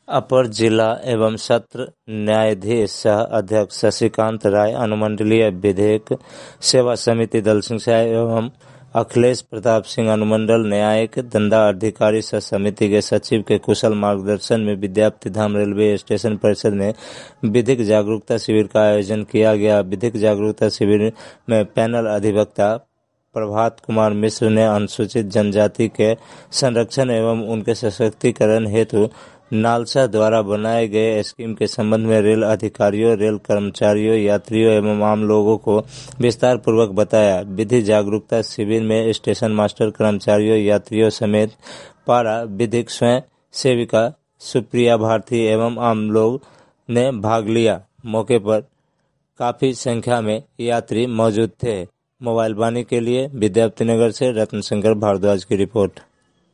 अपर जिला एवं सत्र न्यायाधीश सह अध्यक्ष शशिकांत राय, अनुमंडलीय विधिक सेवा समिति दलसिंहसराय एवं अखिलेश प्रताप सिंह, अनुमंडल न्यायिक दंडाधिकारी सह समिति के सचिव के कुशल मार्गदर्शन में विद्यापति धाम रेलवे स्टेशन परिसर में विधिक जागरूकता शिविर का आयोजन किया गया। विधिक जागरूकता शिविर में पैनल अधिवक्ता प्रभात कुमार मिश्र ने अनुसूचित जनजाति के संरक्षण एवं उनके सशक्तिकरण हेतु नालसा द्वारा बनाए गए स्कीम के संबंध में रेल अधिकारियों, रेल कर्मचारियों, यात्रियों एवं आम लोगों को विस्तार पूर्वक बताया। विधि जागरूकता शिविर में स्टेशन मास्टर, कर्मचारियों, यात्रियों समेत पारा विधिक स्वयं सेविका सुप्रिया भारती एवं आम लोग ने भाग लिया। मौके पर काफी संख्या में यात्री मौजूद थे। मोबाइल वाणी के लिए विद्यापति नगर से रत्न शंकर भारद्वाज की रिपोर्ट।